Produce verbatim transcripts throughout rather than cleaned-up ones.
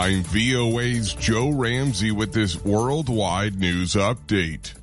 I'm V O A's Joe Ramsey with this worldwide news update.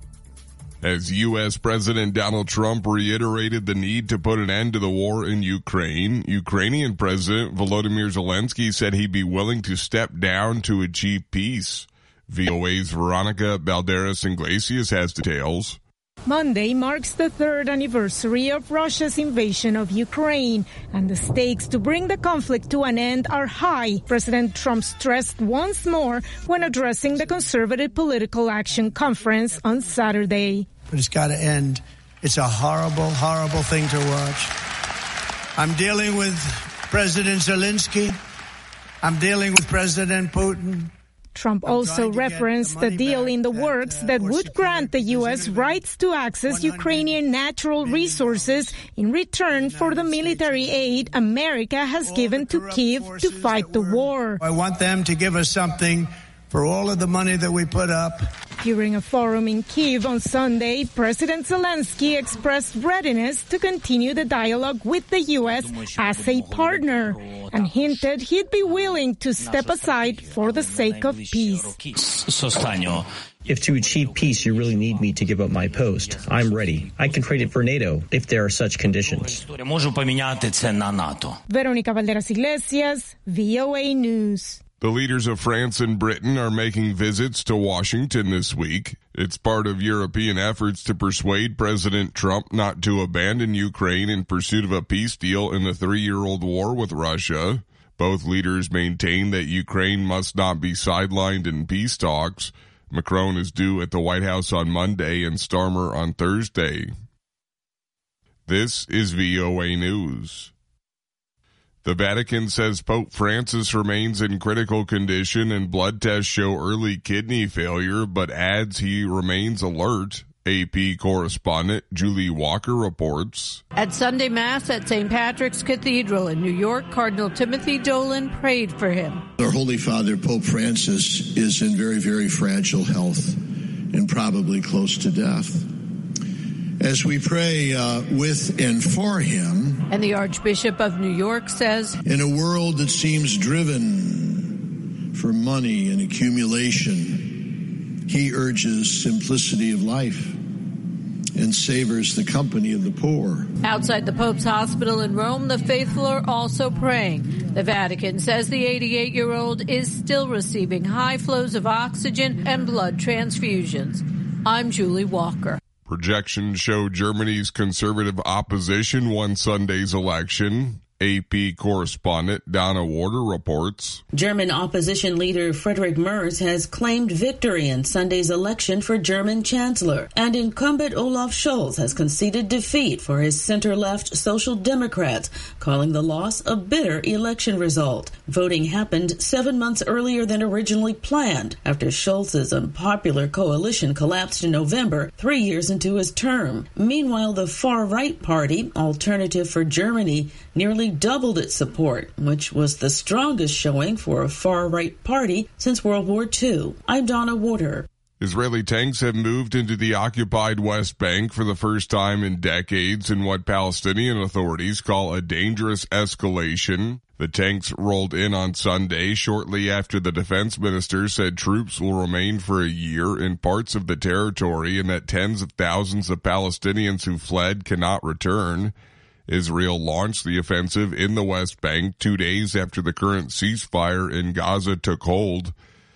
As U S. President Donald Trump reiterated the need to put an end to the war in Ukraine, Ukrainian President Volodymyr Zelensky said he'd be willing to step down to achieve peace. V O A's Veronica Balderas Iglesias has details. Monday marks the third anniversary of Russia's invasion of Ukraine, and the stakes to bring the conflict to an end are high, President Trump stressed once more when addressing the Conservative Political Action Conference on Saturday. But it's got to end. It's a horrible, horrible thing to watch. I'm dealing with President Zelensky. I'm dealing with President Putin. Trump also referenced the deal in the works that would grant the U S rights to access Ukrainian natural resources in return for the military aid America has given to Kyiv to fight the war. I want them to give us something for all of the money that we put up. During a forum in Kyiv on Sunday, President Zelensky expressed readiness to continue the dialogue with the U S as a partner and hinted he'd be willing to step aside for the sake of peace. If to achieve peace you really need me to give up my post, I'm ready. I can trade it for NATO if there are such conditions. Veronica Valderas Iglesias, V O A News. The leaders of France and Britain are making visits to Washington this week. It's part of European efforts to persuade President Trump not to abandon Ukraine in pursuit of a peace deal in the three-year-old war with Russia. Both leaders maintain that Ukraine must not be sidelined in peace talks. Macron is due at the White House on Monday and Starmer on Thursday. This is V O A News. The Vatican says Pope Francis remains in critical condition and blood tests show early kidney failure, but adds he remains alert. A P correspondent Julie Walker reports. At Sunday Mass at Saint Patrick's Cathedral in New York, Cardinal Timothy Dolan prayed for him. Our Holy Father, Pope Francis, is in very, very fragile health and probably close to death. As we pray uh, with and for him. And the Archbishop of New York says, in a world that seems driven for money and accumulation, he urges simplicity of life and savors the company of the poor. Outside the Pope's hospital in Rome, the faithful are also praying. The Vatican says the eighty-eight-year-old is still receiving high flows of oxygen and blood transfusions. I'm Julie Walker. Projections show Germany's conservative opposition won Sunday's election. A P correspondent Donna Warder reports. German opposition leader Friedrich Merz has claimed victory in Sunday's election for German chancellor, and incumbent Olaf Scholz has conceded defeat for his center-left Social Democrats, calling the loss a bitter election result. Voting happened seven months earlier than originally planned, after Scholz's unpopular coalition collapsed in November, three years into his term. Meanwhile, the far-right party, Alternative for Germany, nearly doubled its support, which was the strongest showing for a far-right party since World War Two. I'm Donna Warder. Israeli tanks have moved into the occupied West Bank for the first time in decades in what Palestinian authorities call a dangerous escalation. The tanks rolled in on Sunday shortly after the defense minister said troops will remain for a year in parts of the territory and that tens of thousands of Palestinians who fled cannot return. Israel launched the offensive in the West Bank two days after the current ceasefire in Gaza took hold.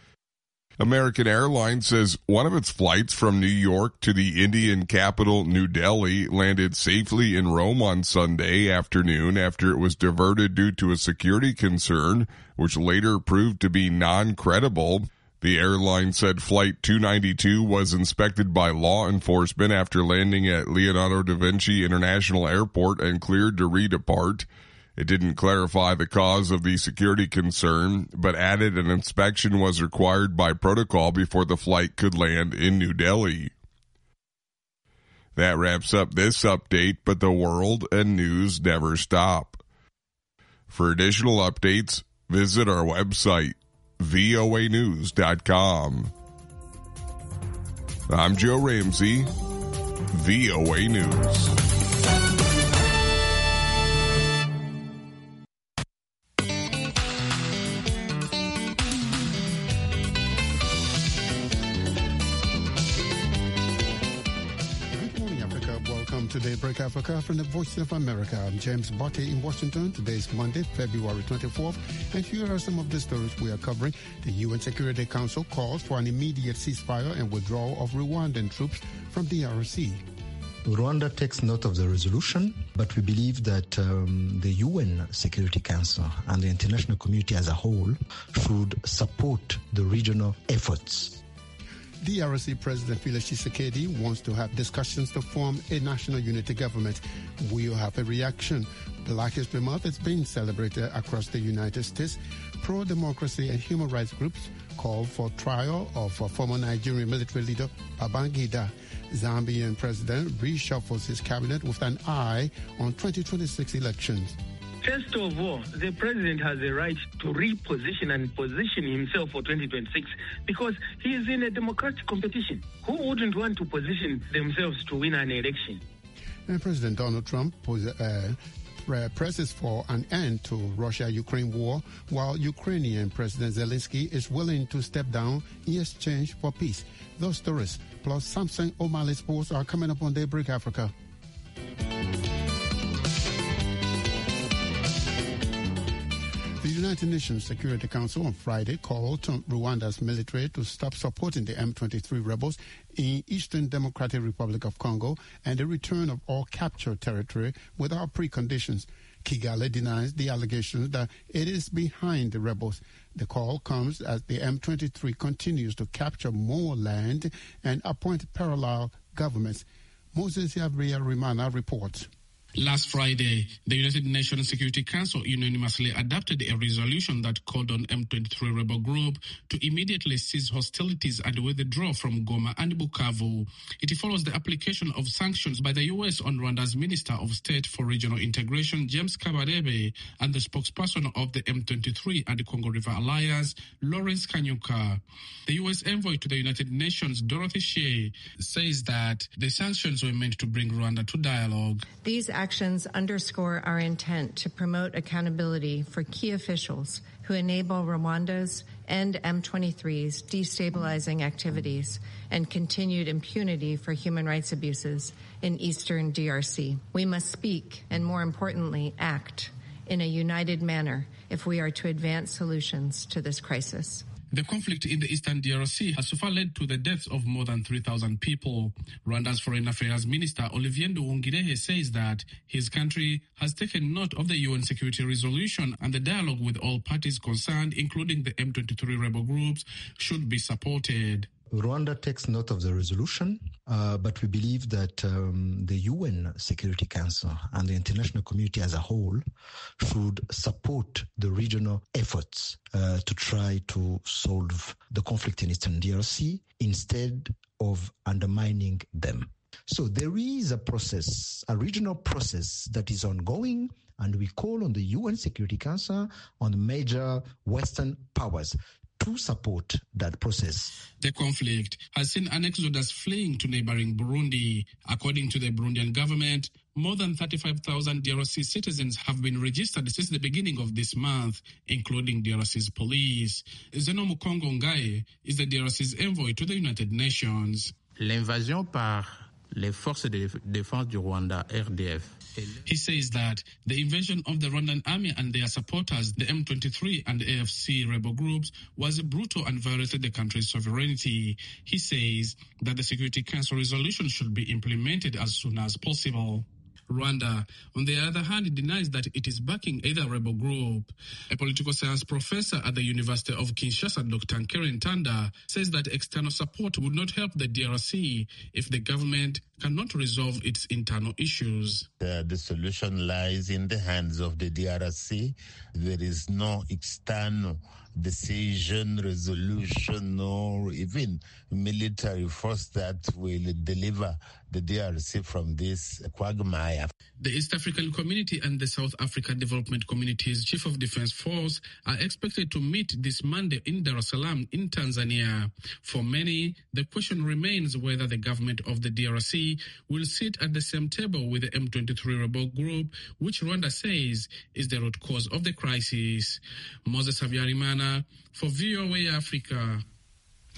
American Airlines says one of its flights from New York to the Indian capital, New Delhi, landed safely in Rome on Sunday afternoon after it was diverted due to a security concern, which later proved to be non-credible. The airline said Flight two ninety-two was inspected by law enforcement after landing at Leonardo da Vinci International Airport and cleared to redepart. It didn't clarify the cause of the security concern, but added an inspection was required by protocol before the flight could land in New Delhi. That wraps up this update, but the world and news never stop. For additional updates, visit our website, V O A news dot com. I'm Joe Ramsey, V O A News. Break Africa from the Voice of America. I'm James Botte in Washington. Today is Monday, February twenty-fourth, and here are some of the stories we are covering. The U N Security Council calls for an immediate ceasefire and withdrawal of Rwandan troops from D R C. Rwanda takes note of the resolution, but we believe that um, the U N Security Council and the international community as a whole should support the regional efforts. D R C President Felix Tshisekedi wants to have discussions to form a national unity government. We'll have a reaction. Black History Month is being celebrated across the United States. Pro-democracy and human rights groups call for trial of former Nigerian military leader Babangida. Zambian president reshuffles his cabinet with an eye on twenty twenty-six elections. First of all, the president has a right to reposition and position himself for twenty twenty-six because he is in a democratic competition. Who wouldn't want to position themselves to win an election? And President Donald Trump was, uh, presses for an end to Russia-Ukraine war, while Ukrainian President Zelensky is willing to step down in exchange for peace. Those stories, plus Samson O'Malley Sports, are coming up on Daybreak Africa. The United Nations Security Council on Friday called on Rwanda's military to stop supporting the M twenty-three rebels in Eastern Democratic Republic of Congo and the return of all captured territory without preconditions. Kigali denies the allegations that it is behind the rebels. The call comes as the M twenty-three continues to capture more land and appoint parallel governments. Moses Yabria Rimana reports. Last Friday, the United Nations Security Council unanimously adopted a resolution that called on M twenty-three rebel group to immediately cease hostilities and withdraw from Goma and Bukavu. It follows the application of sanctions by the U S on Rwanda's Minister of State for Regional Integration, James Kabarebe, and the spokesperson of the M twenty-three and the Congo River Alliance, Lawrence Kanyuka. The U S envoy to the United Nations, Dorothy Shea, says that the sanctions were meant to bring Rwanda to dialogue. These actions underscore our intent to promote accountability for key officials who enable Rwanda's and M twenty-three's destabilizing activities and continued impunity for human rights abuses in eastern D R C. We must speak and, more importantly, act in a united manner if we are to advance solutions to this crisis. The conflict in the eastern D R C has so far led to the deaths of more than three thousand people. Rwanda's Foreign Affairs Minister Olivier Nduhungirehe says that his country has taken note of the U N security resolution and the dialogue with all parties concerned, including the M twenty-three rebel groups, should be supported. Rwanda takes note of the resolution, uh, but we believe that um, the U N Security Council and the international community as a whole should support the regional efforts uh, to try to solve the conflict in Eastern D R C instead of undermining them. So there is a process, a regional process that is ongoing, and we call on the U N Security Council, on major Western powers, to support that process. The conflict has seen an exodus fleeing to neighboring Burundi. According to the Burundian government, more than thirty-five thousand D R C citizens have been registered since the beginning of this month, including D R C's police. Zeno Mukongo Ngaye is the D R C's envoy to the United Nations. L'invasion par les forces de défense du Rwanda, R D F. He says that the invasion of the Rwandan army and their supporters, the M twenty-three and A F C rebel groups, was brutal and violated the country's sovereignty. He says that the Security Council resolution should be implemented as soon as possible. Rwanda, on the other hand, denies that it is backing either rebel group. A political science professor at the University of Kinshasa, Doctor Nkere Ntanda, says that external support would not help the D R C if the government cannot resolve its internal issues. Uh, the solution lies in the hands of the D R C. There is no external decision, resolution, or even military force that will deliver the D R C from this quagmire. The East African Community and the South African Development Community's Chief of Defense Force are expected to meet this Monday in Dar es Salaam in Tanzania. For many, the question remains whether the government of the D R C will sit at the same table with the M twenty-three rebel group, which Rwanda says is the root cause of the crisis. Moses Habyarimana for V O A Africa.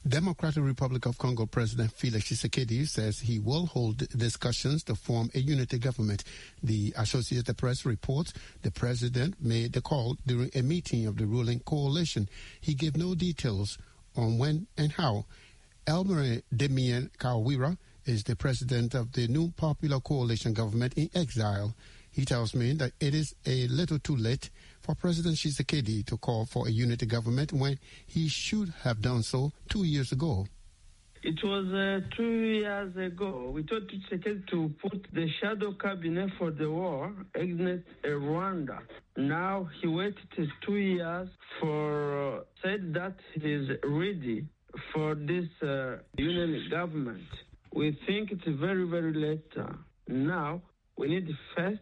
Democratic Republic of Congo President Felix Tshisekedi says he will hold discussions to form a unity government. The Associated Press reports the president made the call during a meeting of the ruling coalition. He gave no details on when and how. Elmer Damien Kawira is the president of the new Popular Coalition government in exile. He tells me that it is a little too late for President Tshisekedi to call for a unity government when he should have done so two years ago. It was uh, two years ago. We told Tshisekedi to put the shadow cabinet for the war against Rwanda. Now he waited two years for, uh, said that he is ready for this uh, union government. We think it's very, very late. Uh, now we need first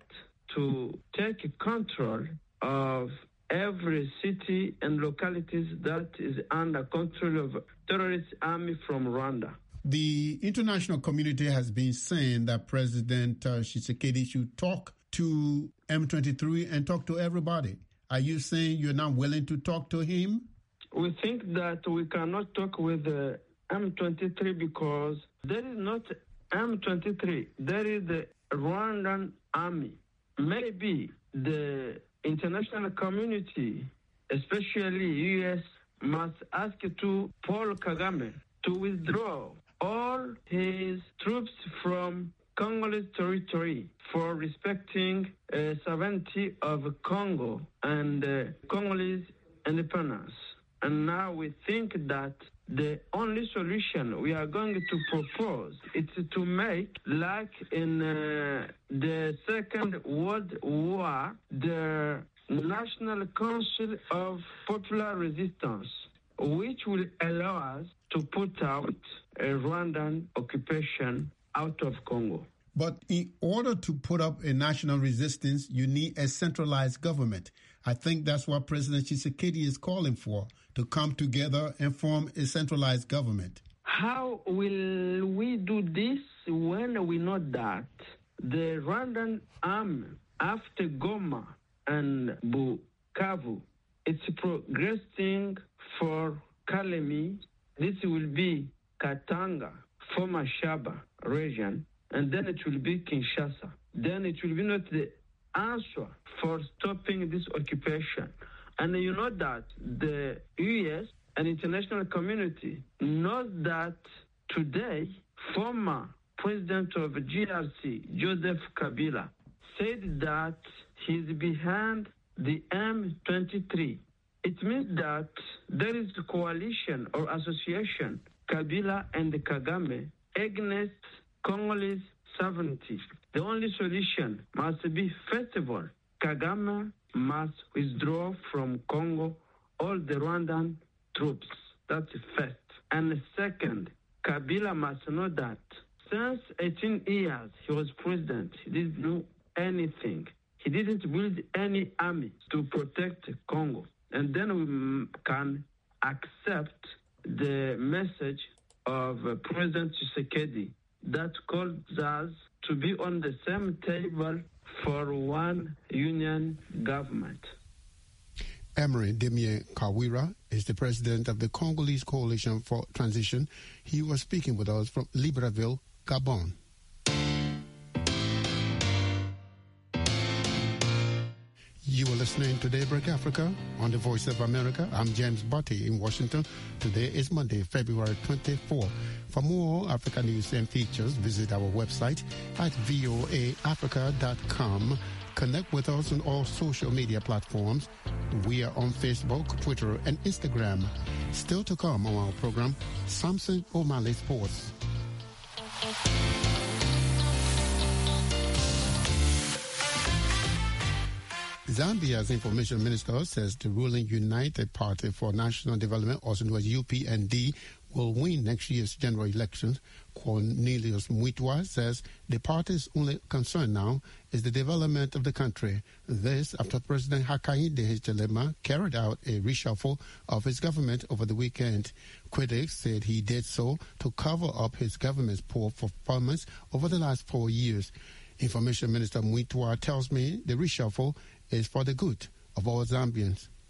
to take control of every city and localities that is under control of terrorist army from Rwanda. The international community has been saying that President uh, Tshisekedi should talk to M twenty-three and talk to everybody. Are you saying you're not willing to talk to him? We think that we cannot talk with uh, M twenty-three because there is not M twenty-three. There is the Rwandan army. Maybe the international community, especially U S, must ask to Paul Kagame to withdraw all his troops from Congolese territory for respecting uh, sovereignty of Congo and uh, Congolese independence. And now we think that the only solution we are going to propose is to make, like in uh, the Second World War, the National Council of Popular Resistance, which will allow us to put out a Rwandan occupation out of Congo. But in order to put up a national resistance, you need a centralized government. I think that's what President Tshisekedi is calling for, to come together and form a centralized government. How will we do this when we know that the Rwandan army after Goma and Bukavu, it's progressing for Kalemi. This will be Katanga, former Shaba region, and then it will be Kinshasa. Then it will be not the answer for stopping this occupation. And you know that the U S and international community knows that today former president of G R C, Joseph Kabila, said that he's behind the M twenty-three. It means that there is a coalition or association, Kabila and Kagame, against Congolese sovereignty. The only solution must be, first of all, Kagame must withdraw from Congo all the Rwandan troops. That's first. And second, Kabila must know that since eighteen years he was president, he didn't do anything. He didn't build any army to protect Congo. And then we can accept the message of President Tshisekedi that calls us to be on the same table for one union government. Emery Damien Kawira is the president of the Congolese Coalition for Transition. He was speaking with us from Libreville, Gabon. You are listening to Daybreak Africa on the Voice of America. I'm James Butty in Washington. Today is Monday, February twenty-fourth. For more African news and features, visit our website at voa africa dot com. Connect with us on all social media platforms. We are on Facebook, Twitter, and Instagram. Still to come on our program, Samson O'Malley Sports. Zambia's information minister says the ruling United Party for National Development, also known as U P N D, will win next year's general elections. Cornelius Muitwa says the party's only concern now is the development of the country. This after President Hakainde Hichilema carried out a reshuffle of his government over the weekend. Critics said he did so to cover up his government's poor performance over the last four years. Information Minister Muitwa tells me the reshuffle is for the good of all Zambians.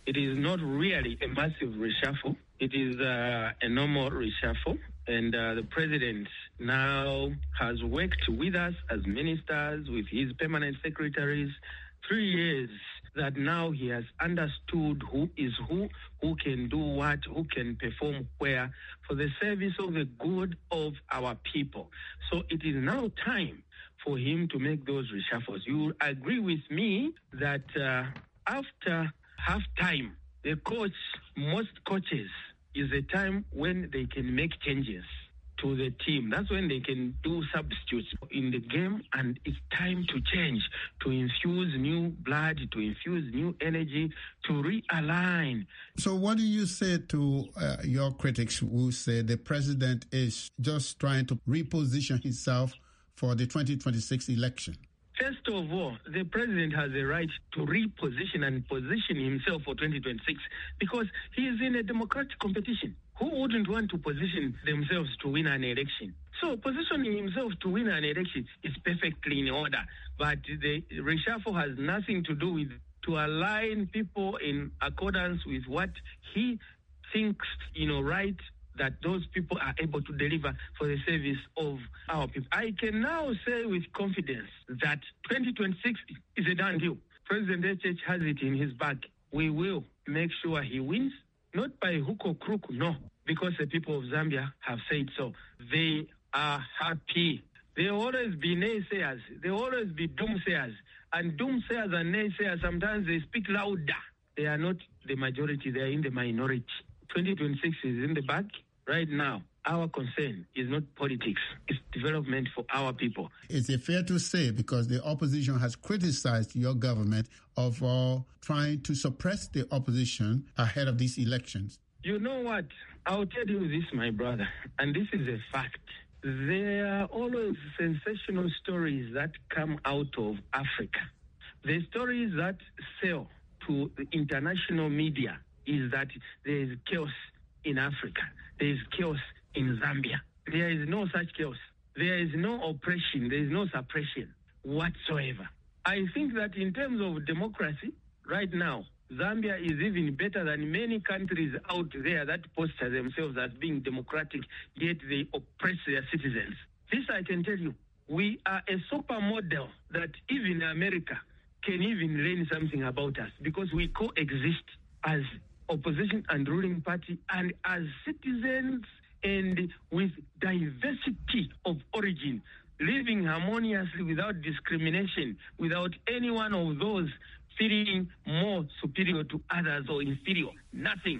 It is not really a massive reshuffle. It is uh, a normal reshuffle. And uh, the president now has worked with us as ministers, with his permanent secretaries, three years that now he has understood who is who, who can do what, who can perform where, for the service of the good of our people. So it is now time for him to make those reshuffles. You agree with me that uh, after halftime, the coach, most coaches, is a time when they can make changes to the team. That's when they can do substitutes in the game, and it's time to change, to infuse new blood, to infuse new energy, to realign. So what do you say to uh, your critics who say the president is just trying to reposition himself for the twenty twenty-six election? First of all, the president has a right to reposition and position himself for twenty twenty-six because he is in a democratic competition. Who wouldn't want to position themselves to win an election? So positioning himself to win an election is perfectly in order. But the reshuffle has nothing to do with to align people in accordance with what he thinks, you know, right, that those people are able to deliver for the service of our people. I can now say with confidence that twenty twenty-six is a done deal. President H H has it in his bag. We will make sure he wins, not by hook or crook, no, because the people of Zambia have said so. They are happy. There will always be naysayers. There will always be doomsayers. And doomsayers and naysayers, sometimes they speak louder. They are not the majority. They are in the minority. twenty twenty-six is in the bag. Right now, our concern is not politics. It's development for our people. Is it fair to say, because the opposition has criticized your government of uh, trying to suppress the opposition ahead of these elections? You know what? I'll tell you this, my brother, and this is a fact. There are always sensational stories that come out of Africa. The stories that sell to the international media is that there is chaos in Africa. There is chaos in Zambia. There is no such chaos. There is no oppression. There is no suppression whatsoever. I think that in terms of democracy, right now, Zambia is even better than many countries out there that posture themselves as being democratic, yet they oppress their citizens. This I can tell you. We are a supermodel that even America can even learn something about us because we coexist as opposition and ruling party and as citizens and with diversity of origin, living harmoniously without discrimination, without any one of those feeling more superior to others or inferior. Nothing.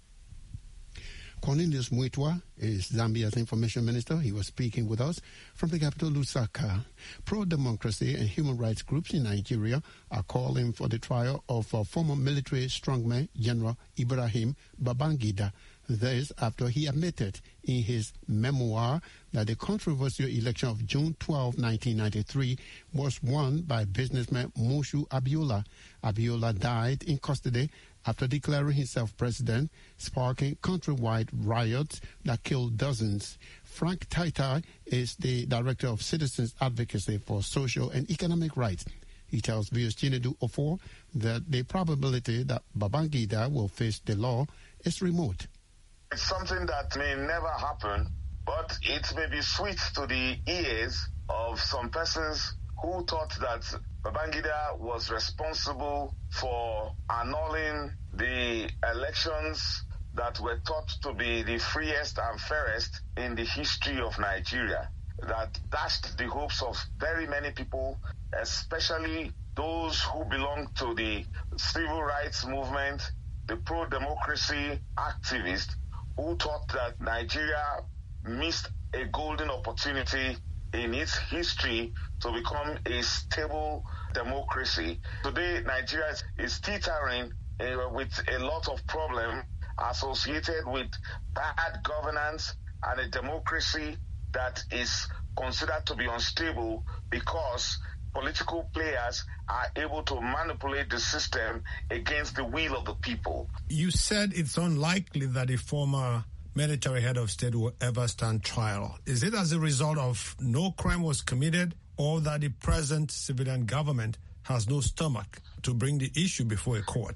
Cornelius Muitwa is Zambia's information minister. He was speaking with us from the capital, Lusaka. Pro-democracy and human rights groups in Nigeria are calling for the trial of uh, former military strongman General Ibrahim Babangida. This after he admitted in his memoir that the controversial election of June twelfth, nineteen ninety-three was won by businessman Moshood Abiola. Abiola died in custody after declaring himself president, sparking countrywide riots that killed dozens. Frank Taitai is the director of Citizens Advocacy for Social and Economic Rights. He tells V S Chinedu Ofor that the probability that Babangida will face the law is remote. It's something that may never happen, but it may be sweet to the ears of some persons who thought that Babangida was responsible for annulling the elections that were thought to be the freest and fairest in the history of Nigeria, that dashed the hopes of very many people, especially those who belong to the civil rights movement, the pro-democracy activists, who thought that Nigeria missed a golden opportunity in its history to become a stable democracy. Today, Nigeria is teetering uh, with a lot of problems associated with bad governance and a democracy that is considered to be unstable because political players are able to manipulate the system against the will of the people. You said it's unlikely that a former military head of state will ever stand trial. Is it as a result of no crime was committed or that the present civilian government has no stomach to bring the issue before a court?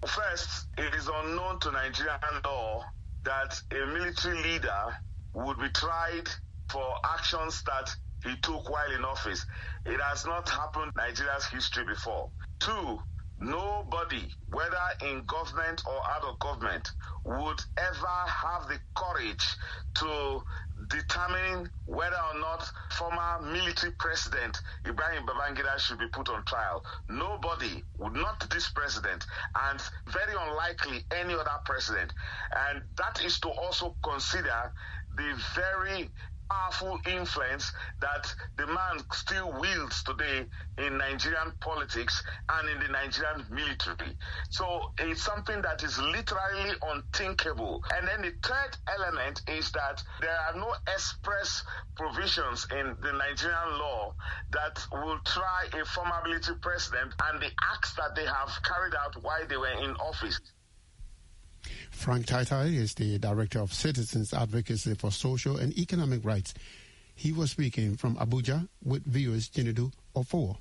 First, it is unknown to Nigerian law that a military leader would be tried for actions that he took while in office. It has not happened in Nigeria's history before. Two, nobody, whether in government or out of government, would ever have the courage to determine whether or not former military president Ibrahim Babangida should be put on trial. Nobody, would not this president, and very unlikely any other president. And that is to also consider the very powerful influence that the man still wields today in Nigerian politics and in the Nigerian military. So it's something that is literally unthinkable. And then the third element is that there are no express provisions in the Nigerian law that will try a former military president and the acts that they have carried out while they were in office. Frank Taitai is the Director of Citizens Advocacy for Social and Economic Rights. He was speaking from Abuja with viewers Chinedu Ofowo.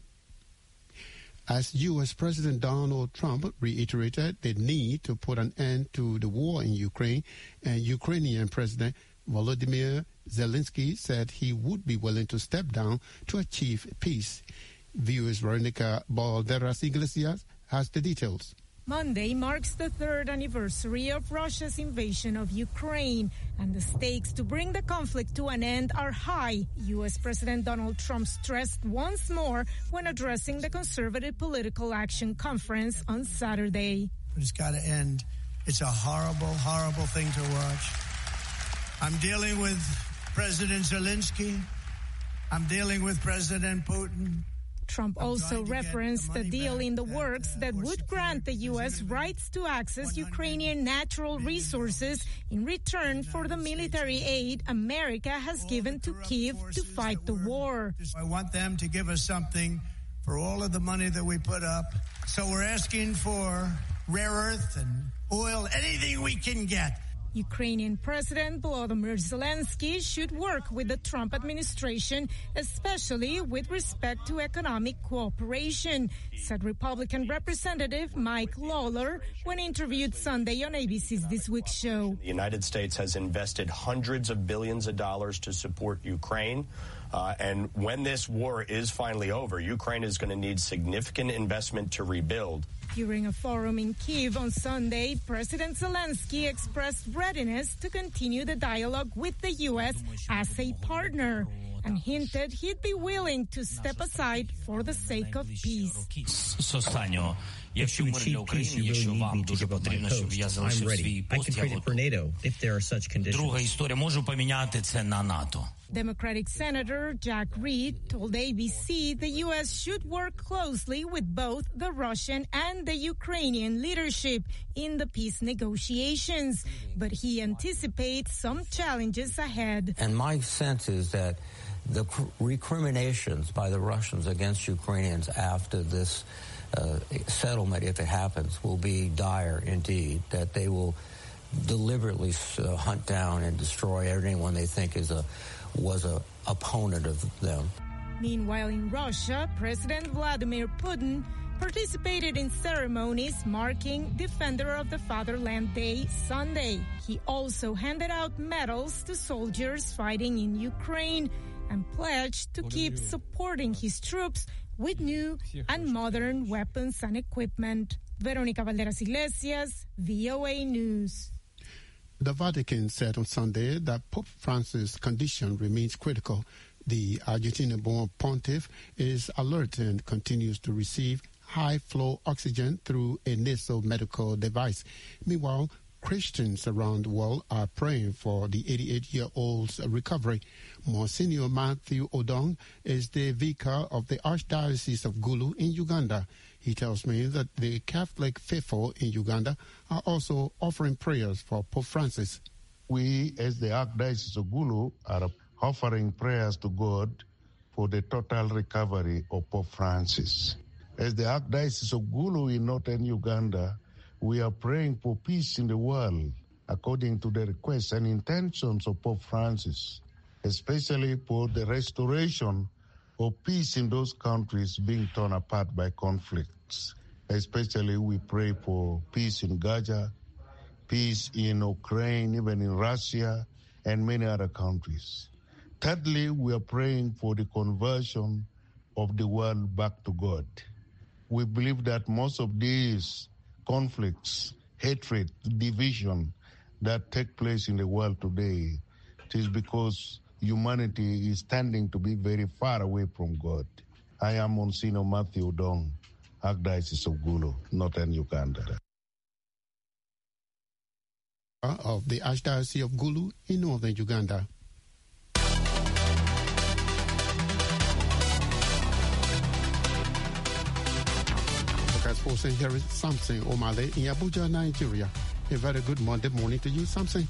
As U S President Donald Trump reiterated the need to put an end to the war in Ukraine, and Ukrainian President Volodymyr Zelensky said he would be willing to step down to achieve peace. Viewers Veronica Balderas Iglesias has the details. Monday marks the third anniversary of Russia's invasion of Ukraine, and the stakes to bring the conflict to an end are high, U S President Donald Trump stressed once more when addressing the Conservative Political Action Conference on Saturday. But it's got to end. It's a horrible, horrible thing to watch. I'm dealing with President Zelensky. I'm dealing with President Putin. Trump also referenced a deal in the works that would grant the U S rights to access Ukrainian natural resources in return for the military aid America has given to Kyiv to fight the war. I want them to give us something for all of the money that we put up. So we're asking for rare earth and oil, anything we can get. Ukrainian President Volodymyr Zelensky should work with the Trump administration, especially with respect to economic cooperation, said Republican Representative Mike Lawler when interviewed Sunday on A B C's This Week show. The United States has invested hundreds of billions of dollars to support Ukraine. Uh, and when this war is finally over, Ukraine is going to need significant investment to rebuild. During a forum in Kyiv on Sunday, President Zelensky expressed readiness to continue the dialogue with the U S as a partner and hinted he'd be willing to step aside for the sake of peace. If to achieve peace, you really need me to give up my post. I'm ready. I can trade it for NATO if there are such conditions. Democratic Senator Jack Reed told A B C the U S should work closely with both the Russian and the Ukrainian leadership in the peace negotiations, but he anticipates some challenges ahead. And my sense is that the recriminations by the Russians against Ukrainians after this uh, settlement, if it happens, will be dire indeed, that they will deliberately uh, hunt down and destroy anyone they think is a was a opponent of them. Meanwhile, in Russia, President Vladimir Putin participated in ceremonies marking Defender of the Fatherland Day Sunday. He also handed out medals to soldiers fighting in Ukraine and pledged to keep supporting his troops with new and modern weapons and equipment. Veronica Valderas Iglesias, V O A News. The Vatican said on Sunday that Pope Francis' condition remains critical. The Argentina-born pontiff is alert and continues to receive high-flow oxygen through a nasal medical device. Meanwhile, Christians around the world are praying for the eighty-eight-year-old's recovery. Monsignor Matthew Odong is the vicar of the Archdiocese of Gulu in Uganda. He tells me that the Catholic faithful in Uganda are also offering prayers for Pope Francis. We, as the Archdiocese of Gulu, are offering prayers to God for the total recovery of Pope Francis. As the Archdiocese of Gulu in northern Uganda, we are praying for peace in the world according to the requests and intentions of Pope Francis, especially for the restoration of peace in those countries being torn apart by conflicts. Especially we pray for peace in Gaza, peace in Ukraine, even in Russia, and many other countries. Thirdly, we are praying for the conversion of the world back to God. We believe that most of these conflicts, hatred, division that take place in the world today, it is because humanity is tending to be very far away from God. I am Monsignor Matthew Dong, Archdiocese of Gulu, Northern Uganda. Of the Archdiocese of Gulu in Northern Uganda. Sports, and here is Samson Omale in Abuja, Nigeria. A very good Monday morning to you, Samson.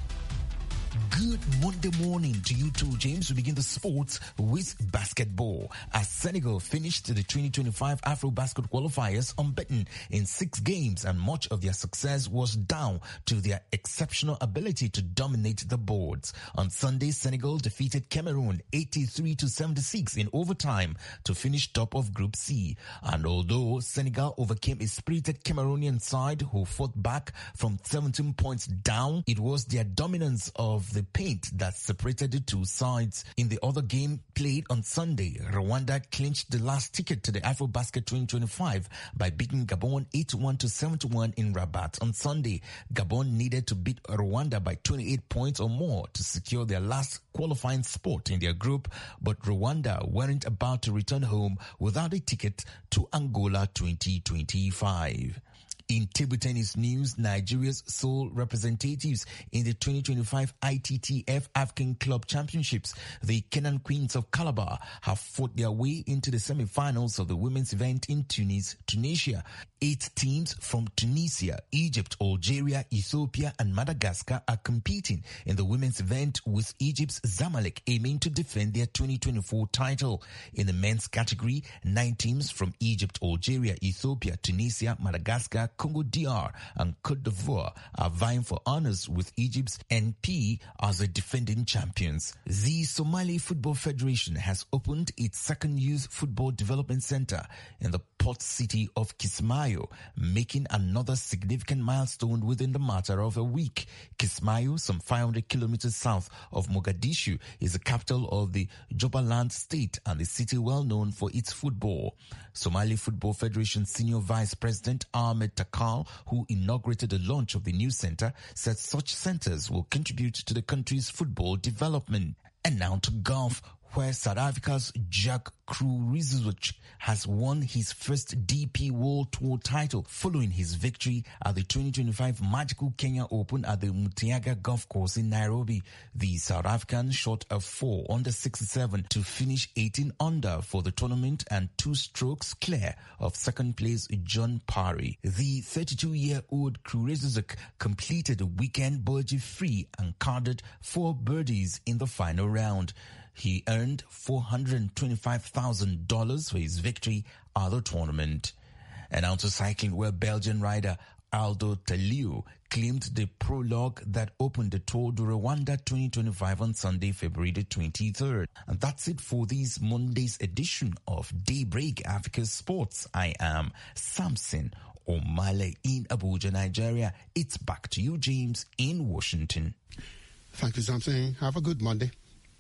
Good Monday morning to you too, James. We begin the sports with basketball as Senegal finished the twenty twenty-five AfroBasket qualifiers unbeaten in six games, and much of their success was down to their exceptional ability to dominate the boards. On Sunday, Senegal defeated Cameroon eighty-three to seventy-six in overtime to finish top of Group C. And although Senegal overcame a spirited Cameroonian side who fought back from seventeen points down, it was their dominance of the paint that separated the two sides. In the other game played on Sunday, Rwanda clinched the last ticket to the AfroBasket twenty twenty-five by beating Gabon eighty-one to seventy-one in Rabat on Sunday. Gabon needed to beat Rwanda by twenty-eight points or more to secure their last qualifying spot in their group, but Rwanda weren't about to return home without a ticket to Angola twenty twenty-five. In table tennis news, Nigeria's sole representatives in the twenty twenty-five I T T F African Club Championships, the Kenan Queens of Calabar, have fought their way into the semi-finals of the women's event in Tunis, Tunisia. Eight teams from Tunisia, Egypt, Algeria, Ethiopia, and Madagascar are competing in the women's event, with Egypt's Zamalek aiming to defend their twenty twenty-four title. In the men's category, nine teams from Egypt, Algeria, Ethiopia, Tunisia, Madagascar, Congo D R, and Cote d'Ivoire are vying for honors, with Egypt's N P as the defending champions. The Somali Football Federation has opened its second youth football development center in the port city of Kismayo, making another significant milestone within the matter of a week. Kismayo, some five hundred kilometers south of Mogadishu, is the capital of the Jubaland state and a city well known for its football. Somali Football Federation Senior Vice President Ahmed Takal, who inaugurated the launch of the new center, said such centers will contribute to the country's football development. And now to golf, where South Africa's Jack Krurizic has won his first D P World Tour title following his victory at the twenty twenty-five Magical Kenya Open at the Mutiaga Golf Course in Nairobi. The South African shot a four under sixty-seven to finish eighteen under for the tournament and two strokes clear of second place John Parry. The thirty-two-year-old Krurizic completed the weekend birdie-free and carded four birdies in the final round. He earned four hundred twenty-five thousand dollars for his victory at the tournament. And out to cycling, where Belgian rider Aldo Taliu claimed the prologue that opened the Tour de Rwanda twenty twenty-five on Sunday, February the twenty-third. And that's it for this Monday's edition of Daybreak Africa Sports. I am Samson Omale in Abuja, Nigeria. It's back to you, James, in Washington. Thank you, Samson. Have a good Monday.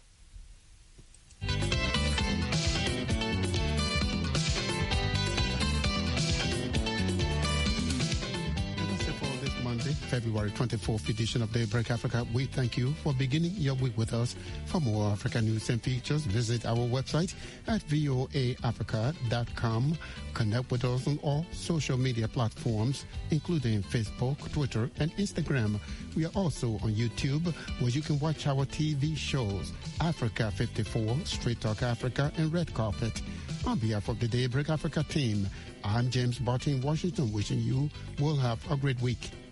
February twenty-fourth edition of Daybreak Africa. We thank you for beginning your week with us. For more African news and features, visit our website at voa africa dot com. Connect with us on all social media platforms, including Facebook, Twitter, and Instagram. We are also on YouTube, where you can watch our T V shows, Africa fifty-four, Straight Talk Africa, and Red Carpet. On behalf of the Daybreak Africa team, I'm James Barton in Washington, wishing you will have a great week.